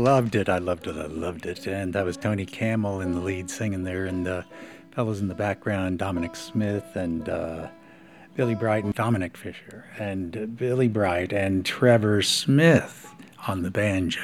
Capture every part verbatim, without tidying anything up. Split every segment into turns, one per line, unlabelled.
loved it. I loved it. I loved it. And that was Tony Campbell in the lead singing there, and the fellows in the background, Dominic Smith and uh, Billy Bright and Dominic Fisher, and uh, Billy Bright and Trevor Smith on the banjo.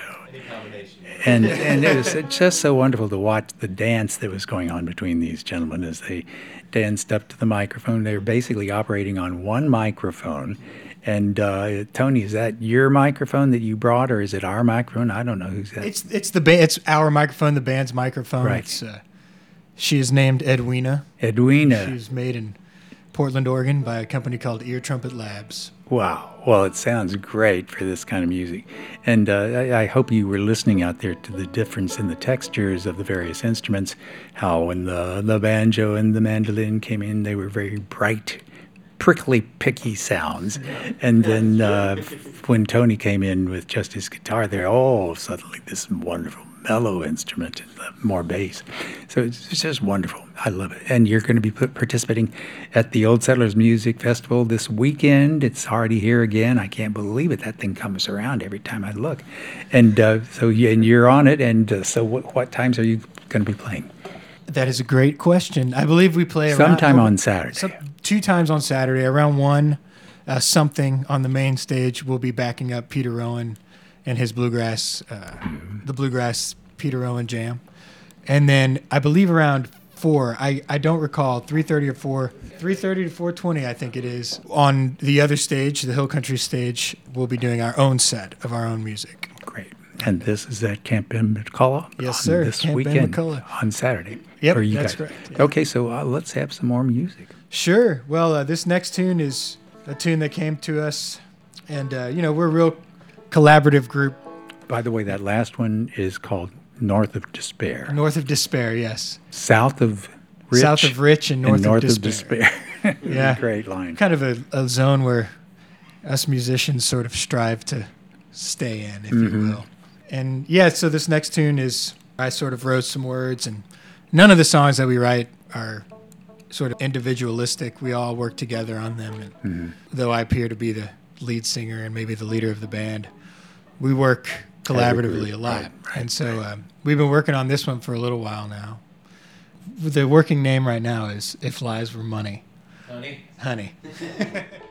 And and it was just so wonderful to watch the dance that was going on between these gentlemen as they danced up to the microphone. They were basically operating on one microphone. And uh, Tony, is that your microphone that you brought, or is it our microphone? I don't know who's that.
It's it's the ba- it's our microphone, the band's microphone.
Right.
It's, uh, she is named Edwina.
Edwina.
She's made in Portland, Oregon, by a company called Ear Trumpet Labs.
Wow. Well, it sounds great for this kind of music. And uh, I, I hope you were listening out there to the difference in the textures of the various instruments, how when the, the banjo and the mandolin came in, they were very bright, prickly, picky sounds. And then uh, when Tony came in with just his guitar there, oh, suddenly this wonderful mellow instrument and uh, more bass. So it's, it's just wonderful. I love it. And you're going to be participating at the Old Settlers Music Festival this weekend. It's already here again. I can't believe it. That thing comes around every time I look. And uh, so you, and you're on it. And uh, so what, what times are you going to be playing?
That is a great question. I believe we play around,
sometime on Saturday.
Some, two times on Saturday, around one, uh, something on the main stage. We'll be backing up Peter Rowan and his bluegrass, uh, mm-hmm. the bluegrass Peter Rowan jam. And then I believe around four, I, I don't recall, three thirty or four, three thirty to four twenty, I think it is. On the other stage, the Hill Country stage, we'll be doing our own set of our own music.
Great. And this is at Camp Ben McCullough?
Yes, sir.
This
Camp
weekend
Ben McCullough.
On Saturday.
Yep,
you
that's
guys.
correct. Yeah.
Okay, so uh, let's have some more music.
Sure. Well, uh, this next tune is a tune that came to us. And, uh, you know, we're a real collaborative group.
By the way, that last one is called North of Despair.
North of Despair, yes.
South of Rich.
South of Rich and North,
and north
of Despair.
Of despair.
Yeah.
Great line.
Kind of a, a zone where us musicians sort of strive to stay in, if
mm-hmm.
you will. And, yeah, so this next tune is, I sort of wrote some words, and none of the songs that we write are sort of individualistic. We all work together on them. And
mm-hmm.
though I appear to be the lead singer and maybe the leader of the band, we work collaboratively a lot.
Right, right,
and so
right.
um, we've been working on this one for a little while now. The working name right now is If Lies Were Money.
Honey.
Honey.